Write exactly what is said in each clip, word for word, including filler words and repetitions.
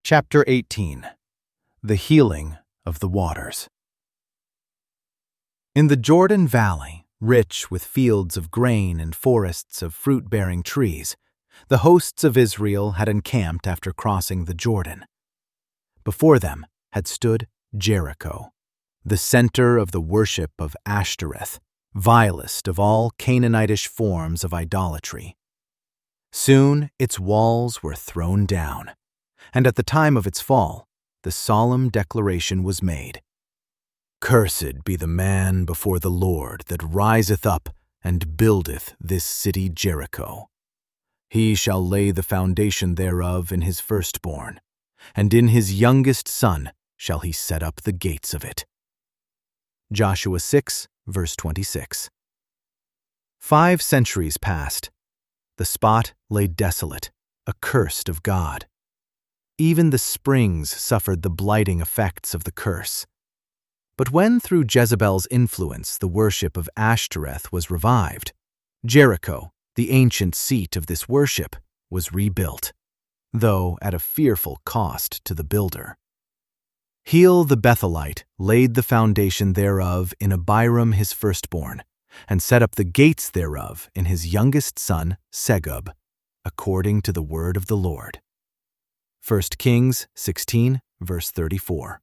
Chapter eighteen. The Healing of the Waters. In the Jordan Valley, rich with fields of grain and forests of fruit-bearing trees, the hosts of Israel had encamped after crossing the Jordan. Before them had stood Jericho, the center of the worship of Ashtoreth, vilest of all Canaanitish forms of idolatry. Soon its walls were thrown down, and at the time of its fall, the solemn declaration was made, "Cursed be the man before the Lord that riseth up and buildeth this city Jericho. He shall lay the foundation thereof in his firstborn, and in his youngest son shall he set up the gates of it." Joshua six, verse twenty-six. Five centuries passed. The spot lay desolate, accursed of God. Even the springs suffered the blighting effects of the curse. But when through Jezebel's influence the worship of Ashtoreth was revived, Jericho, the ancient seat of this worship, was rebuilt, though at a fearful cost to the builder. Heel the Bethelite laid the foundation thereof in Abiram his firstborn, and set up the gates thereof in his youngest son Segub, according to the word of the Lord. First Kings sixteen, verse thirty-four.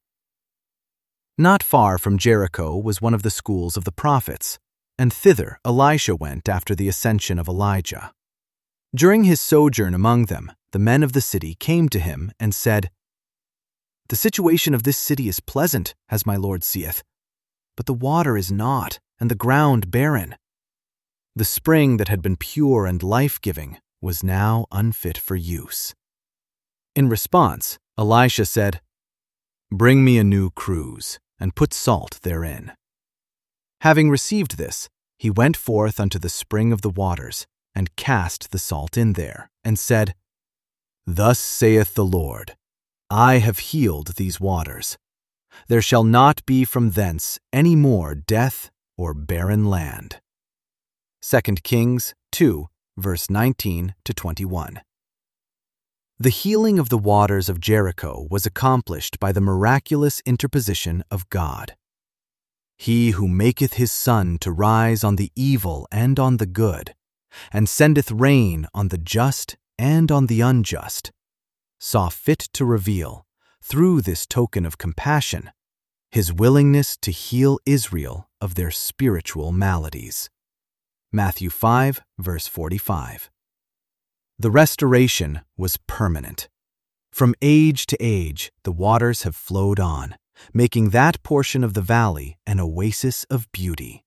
Not far from Jericho was one of the schools of the prophets, and thither Elisha went after the ascension of Elijah. During his sojourn among them, the men of the city came to him and said, "The situation of this city is pleasant, as my Lord seeth, but the water is not, and the ground barren." The spring that had been pure and life-giving was now unfit for use. In response, Elisha said, "Bring me a new cruse, and put salt therein." Having received this, he went forth unto the spring of the waters, and cast the salt in there, and said, "Thus saith the Lord, I have healed these waters. There shall not be from thence any more death or barren land." Second Kings two, verse nineteen to twenty-one. The healing of the waters of Jericho was accomplished by the miraculous interposition of God. He who maketh his sun to rise on the evil and on the good, and sendeth rain on the just and on the unjust, saw fit to reveal, through this token of compassion, his willingness to heal Israel of their spiritual maladies. Matthew five, verse forty-five. The restoration was permanent. From age to age, the waters have flowed on, making that portion of the valley an oasis of beauty.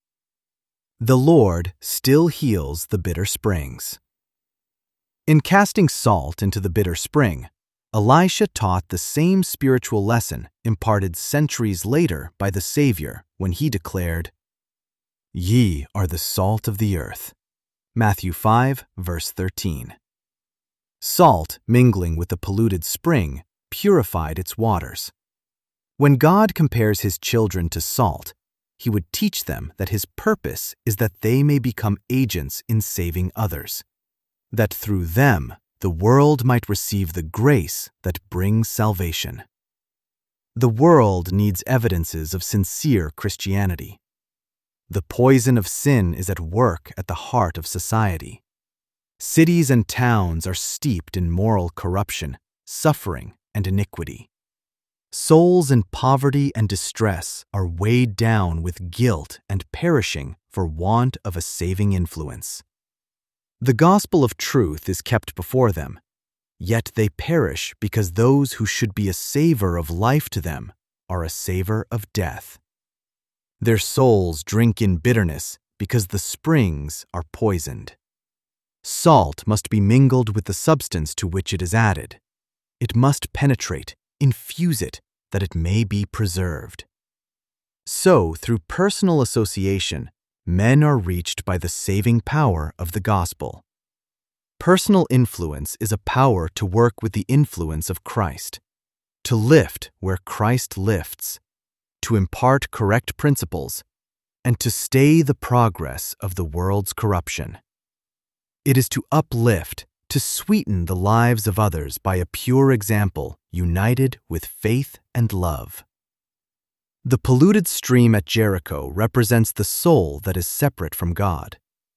The Lord still heals the bitter springs. In casting salt into the bitter spring, Elisha taught the same spiritual lesson imparted centuries later by the Savior when he declared, "Ye are the salt of the earth." Matthew five, verse thirteen. Salt mingling with the polluted spring purified its waters. When God compares his children to salt, he would teach them that his purpose is that they may become agents in saving others, that through them the world might receive the grace that brings salvation. The world needs evidences of sincere Christianity. The poison of sin is at work at the heart of society. Cities and towns are steeped in moral corruption, suffering, and iniquity. Souls in poverty and distress are weighed down with guilt and perishing for want of a saving influence. The gospel of truth is kept before them, yet they perish because those who should be a savor of life to them are a savor of death. Their souls drink in bitterness because the springs are poisoned. Salt must be mingled with the substance to which it is added. It must penetrate, infuse it, that it may be preserved. So, through personal association, men are reached by the saving power of the gospel. Personal influence is a power to work with the influence of Christ, to lift where Christ lifts, to impart correct principles, and to stay the progress of the world's corruption. It is to uplift, to sweeten the lives of others by a pure example united with faith and love. The polluted stream at Jericho represents the soul that is separate from God.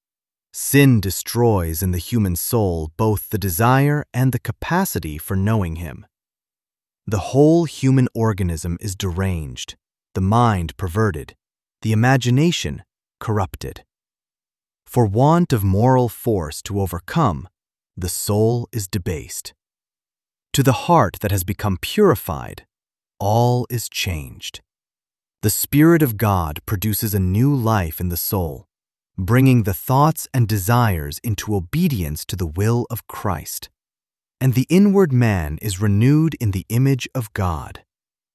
Sin destroys in the human soul both the desire and the capacity for knowing Him. The whole human organism is deranged, the mind perverted, the imagination corrupted. For want of moral force to overcome, the soul is debased. To the heart that has become purified, all is changed. The Spirit of God produces a new life in the soul, bringing the thoughts and desires into obedience to the will of Christ, and the inward man is renewed in the image of God.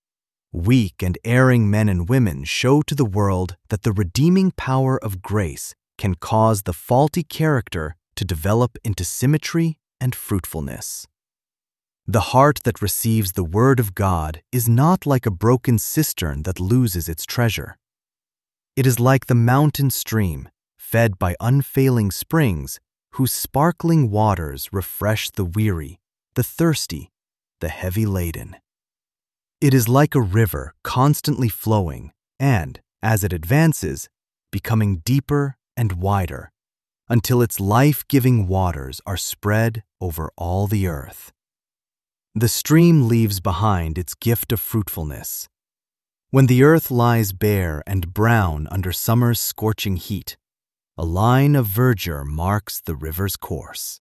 Weak and erring men and women show to the world that the redeeming power of grace can cause the faulty character to develop into symmetry and fruitfulness. The heart that receives the Word of God is not like a broken cistern that loses its treasure. It is like the mountain stream, fed by unfailing springs, whose sparkling waters refresh the weary, the thirsty, the heavy laden. It is like a river constantly flowing and, as it advances, becoming deeper and wider, until its life-giving waters are spread over all the earth. The stream leaves behind its gift of fruitfulness. When the earth lies bare and brown under summer's scorching heat, a line of verdure marks the river's course.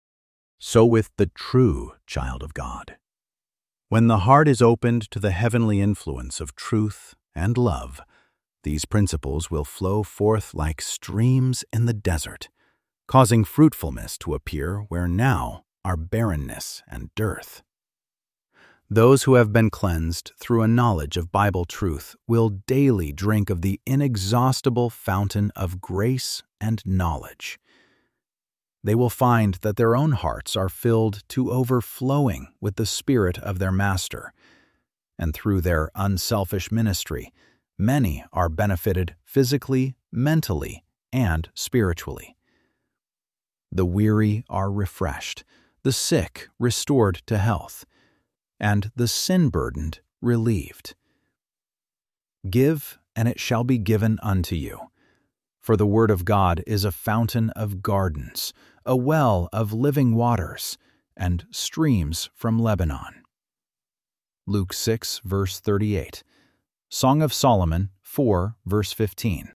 So with the true child of God. When the heart is opened to the heavenly influence of truth and love, these principles will flow forth like streams in the desert, causing fruitfulness to appear where now are barrenness and dearth. Those who have been cleansed through a knowledge of Bible truth will daily drink of the inexhaustible fountain of grace and knowledge. They will find that their own hearts are filled to overflowing with the Spirit of their Master, and through their unselfish ministry, many are benefited physically, mentally, and spiritually. The weary are refreshed, the sick restored to health, and the sin-burdened relieved. Give, and it shall be given unto you. For the word of God is a fountain of gardens, a well of living waters, and streams from Lebanon. Luke six, verse thirty-eight. Song of Solomon four, verse fifteen.